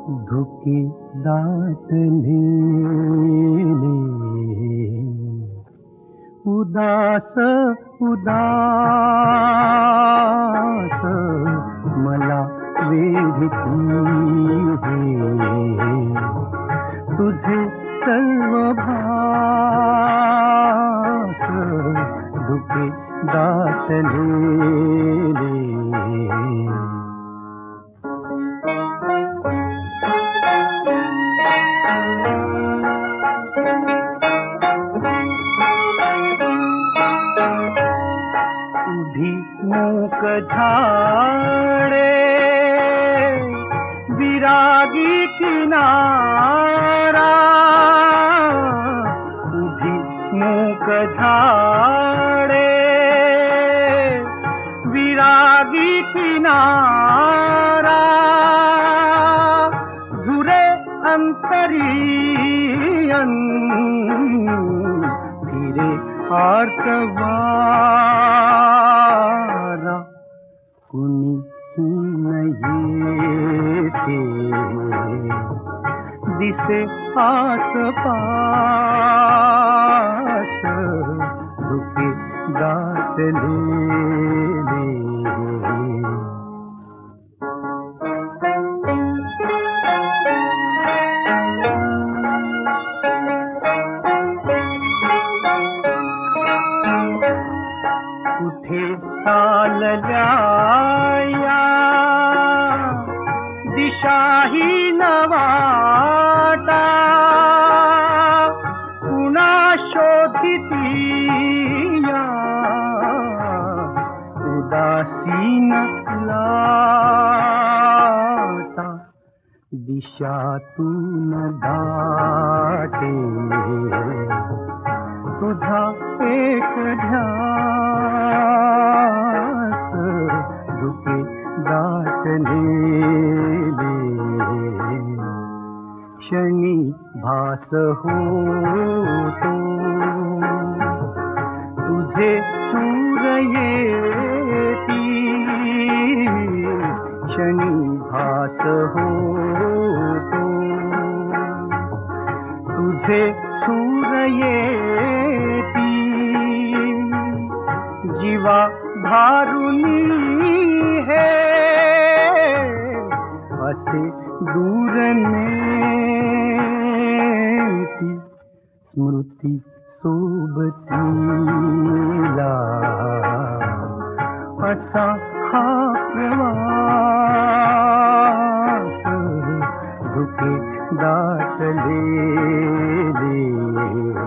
धुके दाटले उदास उदास मला वेधती है तुझे सर्व भास धुके दाटले मूक झाडे विरागी किनारा उभी मूक झाडे विरागी किनारा झुरे अंतरियन फिरे आर्तवारा कुणी येथे दिसे आसपास धुके दाटले कुठे चालल्या या दिशाहीन वाटा कुणा शोधिती या उदासीन लाटा दिशातून दाटे तुझा एक ध्यास धुके दाटले क्षणी भास होतो तुझे सूर येती क्षणी भास होतो तुझे सूर येती जीवा भारुनी है असे दूर नेती स्मृती सोबतीला असा हा प्रवास धुके दाटले